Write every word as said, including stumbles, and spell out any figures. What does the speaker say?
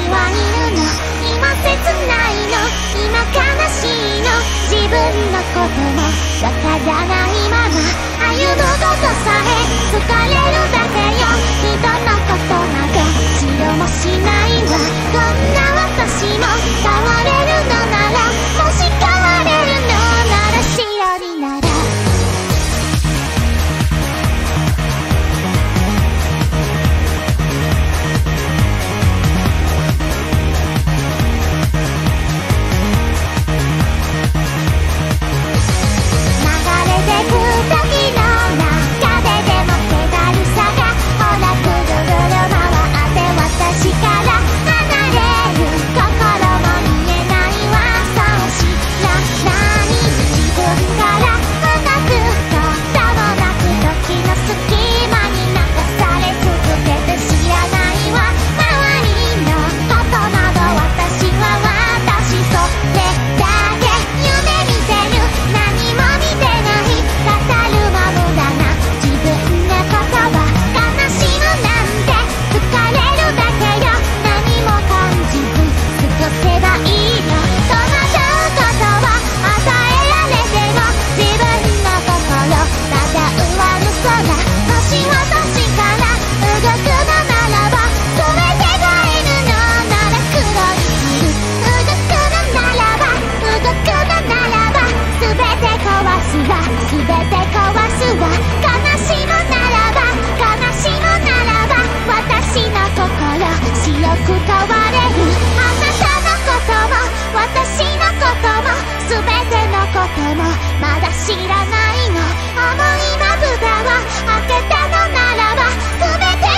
はいるの、今切ないの、今悲しいの、自分のこともわからないまま歩むことさえ疲れるだけよ。人のことなど知ろもしないわ。こんな私も変われるのなら、もし変われるのならしおりならまだ知らないの。あの今札を開けたのならば全て